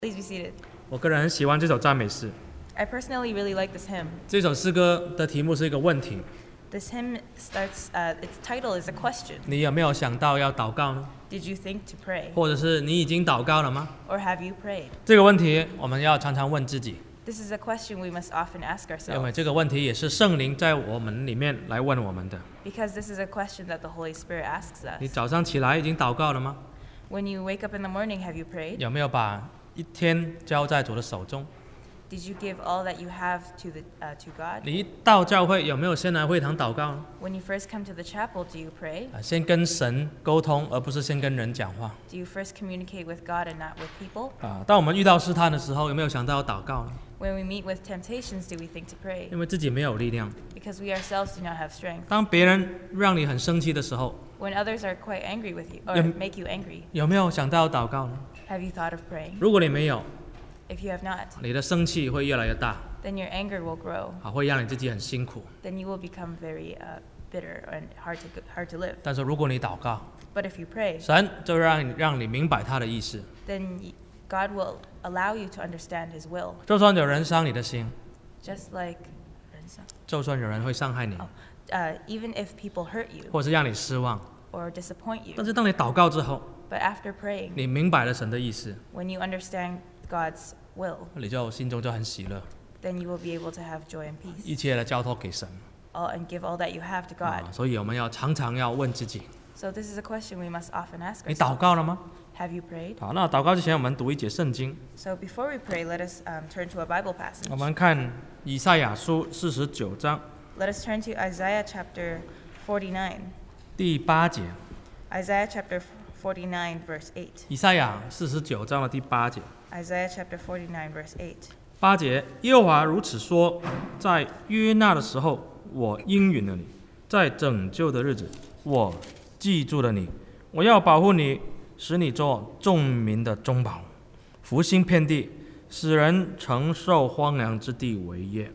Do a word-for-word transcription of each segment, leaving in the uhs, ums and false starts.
Please be seated. 我个人很喜欢这首赞美诗。 I personally really like this hymn. 这首诗歌的题目是一个问题， This hymn starts, uh, its title is a question. 你有没有想到要祷告呢？ Did you think to pray? 或者是你已经祷告了吗？ Or have you prayed? 这个问题我们要常常问自己， This is a question we must often ask 因为 ourselves. 这个问题也是圣灵在我们里面来问我们的。 Because this is a question that the Holy Spirit asks 你 us. 早上起来已经祷告了吗？ When you wake up in the morning, have you prayed? 有没有把一天交在主的手中？ Did you give all that you have to, the, uh, to God? 你一到教会有没有先来会堂祷告呢？ When you first come to the chapel, do you pray? 啊，先跟神沟通，而不是先跟人讲话。 Do you first communicate with God and not with people? 啊，当我们遇到试探的时候，有没有想到要祷告呢？ When we meet with temptations, do we think to pray? 因为自己没有力量。 Because we ourselves do not have strength. 当别人让你很生气的时候， When others are quite angry with you, or Yeah. make you angry, 有没有想到要祷告呢？ have you thought of praying? 如果你没有， If you have not, 你的生气会越来越大， then your anger will grow. 啊，会让你自己很辛苦。 Then you will become very uh, bitter and hard to go- hard to live. 但是如果你祷告， But if you pray, 神就让你让你明白他的意思。 then y- God will allow you to understand His will. 就算有人伤你的心， Just like, 就算有人会伤害你， uh, even if people hurt you 或是让你失望， or disappoint 但 you. 是当你祷告之后， But after praying, 你明白了神的意思， when you understand God's will, 你就心中就很喜乐， then you will be able to have joy and peace. 一切的交托给神。 All, and give all that you have to 啊 God. 所以我们要常常要问自己： So this is a question we must often ask 你祷 ourselves. 告了吗？ Have you prayed? 好，那祷告之前，我们读一节圣经。 So before we pray, let us um, turn to a Bible 我 passage. 们看以赛亚书四十九章 Let us turn to Isaiah chapter forty-nine. 第八节。 Isaiah chapter forty-nine, verse eight. 以赛亚四十九章的第八节。 Isaiah chapter forty-nine, verse eight. 八节，耶和华如此说：在约纳的时候，我应允了你；在拯救的日子，我记住了你。我要保护你，使你做众民的中保，复兴遍地，使人承受荒凉之地为业。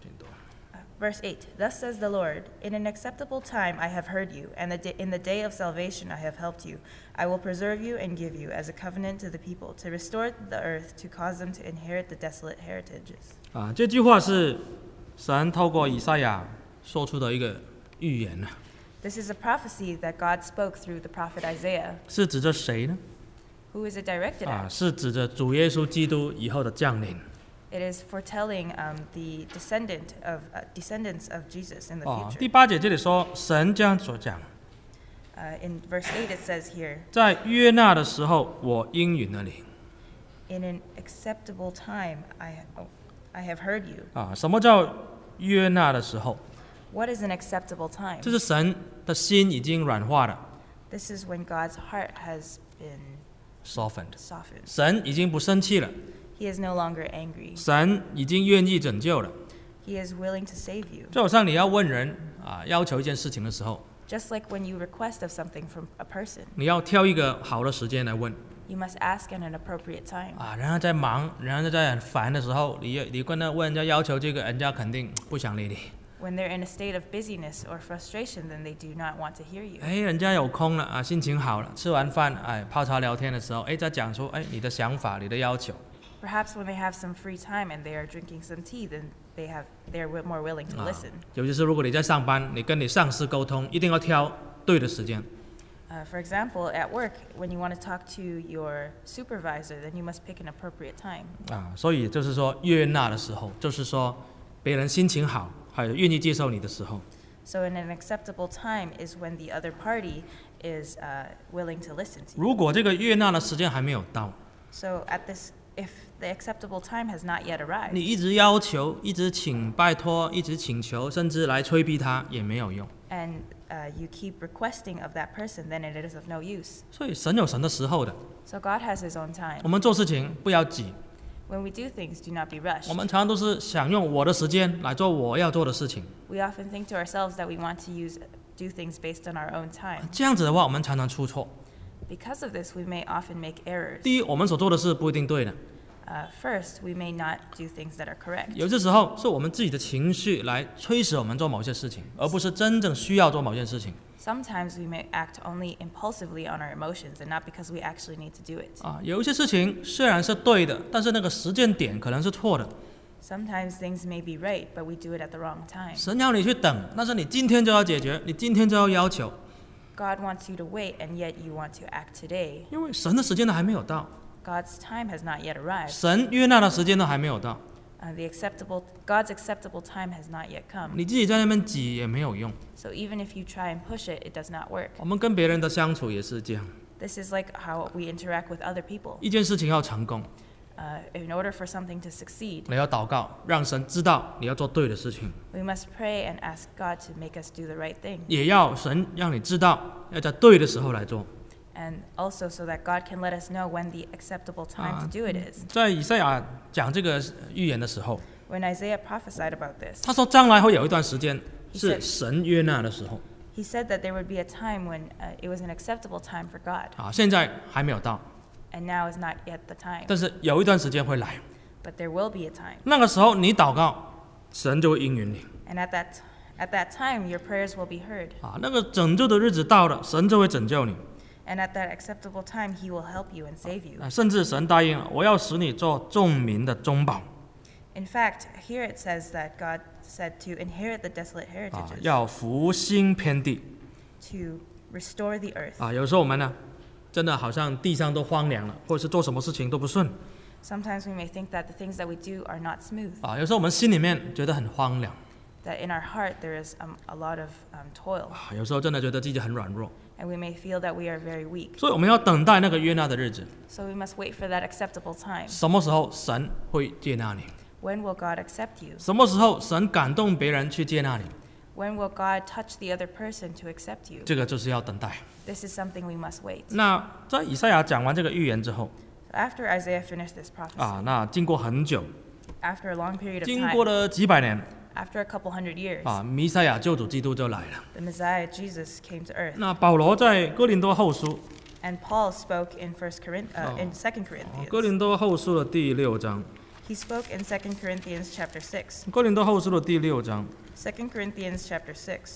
Uh, Verse eight. Thus says the Lord, In an acceptable time I have heard you, and the da- in the day of salvation I have helped you. I will preserve you and give you as a covenant to the people, to restore the earth, to cause them to inherit the desolate heritages. 啊，这句话是神透过以赛亚说出的一个预言呢， This is a prophecy that God spoke through the prophet Isaiah. 是指着谁呢？ Who is it directed 啊， at? 是指着主耶稣基督以后的降临。 It is foretelling um, the descendant of uh, descendants of Jesus in the 哦， future. 第八节这里说，神这样所讲。 Uh, in verse eight, it says here, 在约纳的时候，我应允了你。 "In an acceptable time, I oh, I have heard you." 啊，什么叫约纳的时候？ What is an acceptable time? 就是神的心已经软化了 This is when God's heart has been ，softened。 softened. 神已经不生气了， He is no longer angry. 神已经愿意拯救了。 He is willing to save you. 就好像你要问人啊，要求一件事情的时候， Just like when you request of something from a person, 你要挑一个好的时间来问 you must ask at an appropriate time. 啊。人家在忙，人家在很烦的时候，你你跟他问人家要求这个，人家肯定不想理你。 When they're in a state of busyness or frustration, then they do not want to hear you. 哎，人家有空了啊，心情好了，吃完饭哎泡茶聊天的时候，哎再讲出哎你的想法、你的要求。 Perhaps when they have some free time and they are drinking some tea, then they have they're wi- more willing to 啊 listen. 尤其是如果你在上班，你跟你上司沟通，一定要挑对的时间。 Uh, for example, at work, when you want to talk to your supervisor, then you must pick an appropriate time. 啊，所以就是说约纳的时候，就是说别人心情好，还有愿意接受你的时候。 So, in an acceptable time is when the other party is uh, willing to listen to you. 如果这个约纳的时间还没有到， So, at this, if the acceptable time has not yet arrived, 你一直要求，一直请拜托，一直请求，甚至来催逼他也没有用。 and uh, you keep requesting of that person, then it is of no use. 所以神有神的时候的， So, God has His own time. 我们做事情不要急， When we do things, do not be rushed. 我们常常都是想用我的时间来做我要做的事情。 We often think to ourselves that we want to use do things based on our own time. 这样子的话，我们常常出错。 Because of this, we may often make errors. 第一，我们所做的事不一定对的。 Uh, first, we may not do things that are correct. 有些时候是我们自己的情绪来催使我们做某些事情，而不是真正需要做某件事情。 Sometimes we may act only impulsively on our emotions and not because we actually need to do it. 啊，有一些事情虽然是对的，但是那个时间点可能是错的。 Sometimes things may be right, but we do it at the wrong time. 神要你去等，但是你今天就要解决，你今天就要要求， God wants you to wait, and yet you want to act today. 因为神的时间都还没有到， God's time has not yet arrived. 神约纳的时间都还没有到， Uh, the acceptable, God's acceptable time has not yet come. 你自己在那边挤也没有用。 So even if you try and push it, it does not work. 我们跟别人的相处也是这样， This is like how we interact with other people. 一件事情要成功， Uh, in order for something to succeed, 你要祷告，让神知道你要做对的事情， we must pray and ask God to make us do the right thing. 也要神让你知道要在对的时候来做。 And also so that God can let us know when the acceptable time to do it is. 在以赛亚讲这个预言的时候， When Isaiah prophesied about this, 他说将来会有一段时间 He 是 said- 神约纳的时候 he said that there would be a time when uh, it was an acceptable time for God, 啊，现在还没有到， and now is not yet the time. 但是有一段时间会来， But there will be a time. 那个时候你祷告，神就会应允你 And at that, at that time, your prayers will be heard. 啊。那个拯救的日子到了，神就会拯救你 And at that acceptable time, he will help you and save you. 啊，甚至神答应了，我要使你做众民的中保 In fact, here it says that God said to inherit the desolate 啊， heritages, 要复兴遍地 to restore the earth. 啊。有时候我们呢，真的好像地上都荒凉了，或者是做什么事情都不顺 Sometimes we may think that the things that we do are not smooth, 啊。有时候我们心里面觉得很荒凉 that in our heart there is um, a lot of um, toil, 啊，有时候真的觉得自己很软弱， and we may feel that we are very weak. 所以我们要等待那个约纳的日子， So we must wait for that acceptable time. 什么时候神会接纳你？ When will God accept you? 什么时候神感动别人去接纳你？ When will God touch the other person to accept you? 这个就是要等待。 This is something we must wait. 那在以赛亚讲完这个预言之后 So after Isaiah finished this 啊， prophecy, 那经过很久， after a long period of 经过 time, 了几百年 after a couple hundred years, 啊，弥赛亚救主基督就来了。 the Messiah Jesus came to earth. 那保罗在哥林多后书， And Paul spoke in First Corinth, uh, Oh. in Second 啊哥 Corinthians. 林多后书的第六章， He spoke in Second Corinthians chapter six. 哥林多后书的第六章 Second Corinthians chapter six.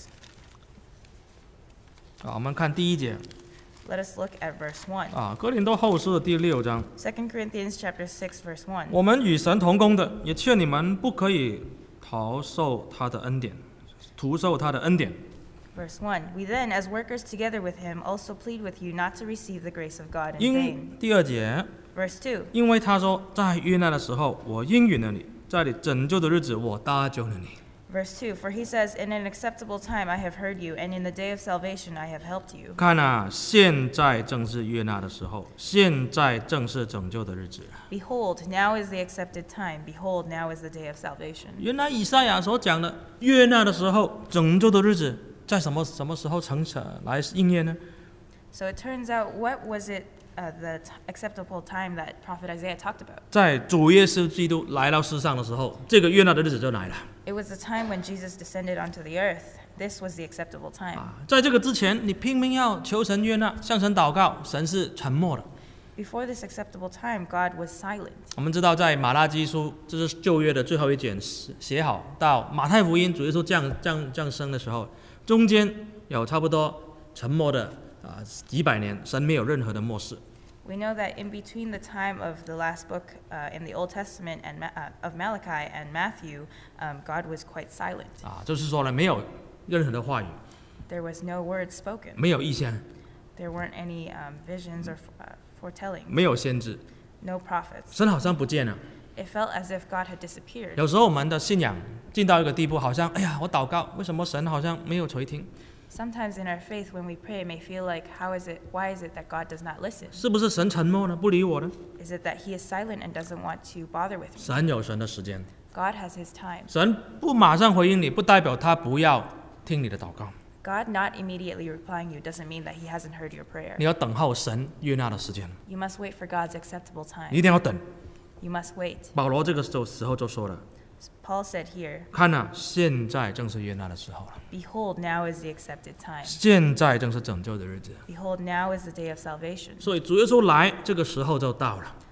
啊，我们看第一节 Let us look at verse one. 啊，哥林多后书的第六章， Second Corinthians chapter six, verse one. 我们与神同工的，也劝你们不可以逃受他的恩典，徒受他的恩典。 Verse one. We then, as workers together with him, also plead with you not to receive the grace of God in 因 vain. 第二节， Verse two. 因为他说，在约难的时候，我应允了你；在你拯救的日子，我搭救了你。 Verse two. For he says, In an acceptable time I have heard you, and in the day of salvation I have helped you. 看啊，现在正是约纳的时候，现在正是拯救的日子。 Behold, now is the accepted time. Behold, now is the day of salvation. 原来以赛亚所讲的约纳的时候，拯救的日子，在什么什么时候成来应验呢？ So it turns out, what was it, uh, the t- acceptable time that Prophet Isaiah talked about? 在主耶稣基督来到世上的时候，这个约纳的日子就来了。 It was the time when Jesus descended onto the earth. This was the acceptable time. 啊，在这个之前，你拼命要求神约纳，向神祷告，神是沉默的。 Before this acceptable time, God was silent. 我们知道，在马拉基书，这是旧约的最后一卷写好，到马太福音主耶稣降降降生的时候，中间有差不多沉默的啊几百年，神没有任何的漠视。 We know that in between the time of the last book uh, in the Old Testament and Ma- uh, of Malachi and Matthew, um, God was quite silent. 啊，就是说呢，没有任何的话语， There was no word spoken. 没有意象， There weren't any um, visions or f- uh, foretelling. 没有先知， No prophets. 神好像不见了。 It felt as if God had disappeared. 有时候我们的信仰进到一个地步，好像哎呀，我祷告，为什么神好像没有垂听？ Sometimes in our faith, when we pray, it may feel like, how is it, why is it that God does not listen? 是不是神沉默呢？不理我呢？ Is it that he is silent and doesn't want to bother with me? 神有神的时间， God has his time. 神不马上回应你，不代表他不要听你的祷告。 God not immediately replying you doesn't mean that he hasn't heard your prayer. 你要等候神约纳的时间， You must wait for God's acceptable 你 time. 一定要等。 You must wait. 保罗这个时候时候就说了 Paul said here, 看呐、现在正是约纳的时候了， Behold, now is the accepted time. 现在正是拯救的日子。 Behold, now is the day of salvation. 所以主耶稣来，这个时候就到了。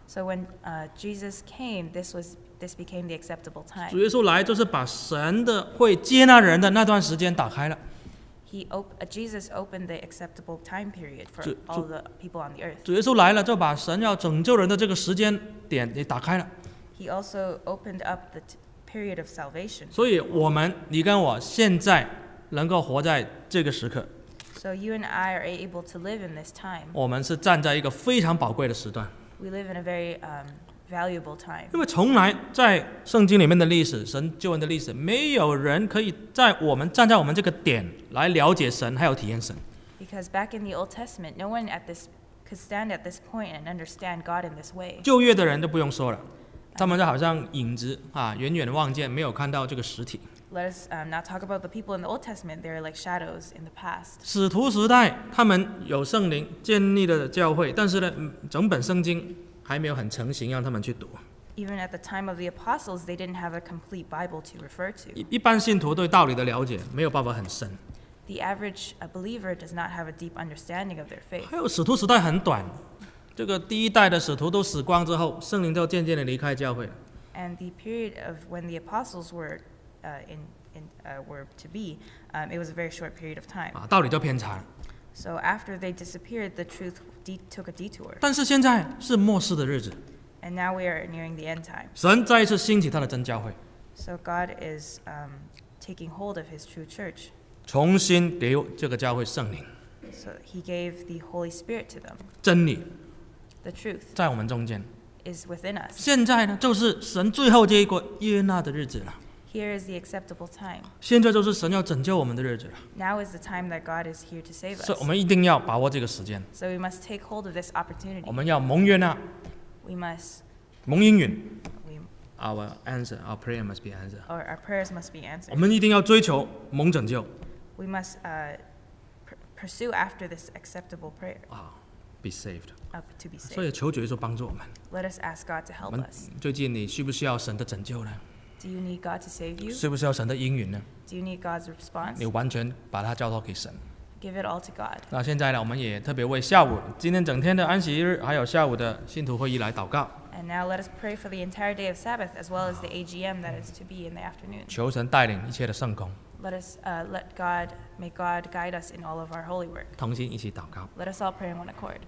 So when uh, Jesus came, this was this became the acceptable 主 time. 耶稣来就是把神的会接纳人的那段时间打开了。 He op- uh, Jesus opened the acceptable time period for Ju- all ju- the people on the earth. 主耶稣来了，就把神要拯救人的这个时间点也打开了。 He also opened up the t- period of salvation. 所以，我们你跟我现在能够活在这个时刻， So you and I are able to live in this time. 我们是站在一个非常宝贵的时段。 We live in a very um, valuable time. 因为从来在圣经里面的历史，神救恩的历史，没有人可以在我们站在我们这个点来了解神，还有体验神。 Because back in the Old Testament, no one at this could stand at this point and understand God in this way. 旧约的人就不用说了，他们就好像影子啊，远远望见，没有看到这个实体。 Let us um, not talk about the people in the Old Testament. They're like shadows in the past. 使徒时代，他们有圣灵建立了教会，但是呢，嗯整本圣经还没有很成型，让他们去读。 Even at the time of the apostles, they didn't have a complete Bible to refer to. 一一般信徒对道理的了解没有办法很深。 The average uh, believer does not have a deep understanding of their faith. 还有使徒时代很短，这个第一代的使徒都死光之后，圣灵就渐渐的离开教会了。 And the period of when the apostles were uh, in, in uh, were to be, um, it was a very short period of time. 啊，道理就偏差了。 So after they disappeared, the truth de- took a detour. 但是现在是末世的日子， And now we are nearing the end time. 神再一次兴起他的真教会， So God is um, taking hold of His true church. 重新给这个教会圣灵 So He gave the Holy Spirit to them. 真理 The truth 在我们中间。 is within us. 现在呢，就是神最后这一个约纳的日子了。 Here is the acceptable time. 现在就是神要拯救我们的日子了， Now is the time that God is here to save 所以我 us. 们一定要把握这个时间。 So we must take hold of this 我 opportunity. 们要蒙约纳， We must, 蒙应允。 we, Our answer, our prayer must be answered. or our prayers must be 我 answered. 们一定要追求蒙拯救 We must uh, pr- pursue after this acceptable prayer 啊，be saved。 uh, to be 所 saved. 以求主耶稣帮助我们。 Let us ask God to 我 help 们 us. 最近你需不需要神的拯救呢？ Do you need God to save you? 需不需要神的应允呢？ Do you need God's response? 你完全把它交托给神。 Give it all to God. 那现在呢，我们也特别为下午今天整天的安息日，还有下午的信徒会议来祷告， And now let us pray for the entire day of Sabbath as well as the A G M that is to be in the afternoon. 求神带领一切的圣工， Let us uh, let God, may God guide us in all of our holy work. 同心一起祷告。 Let us all pray in one accord.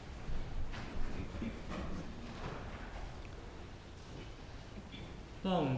奉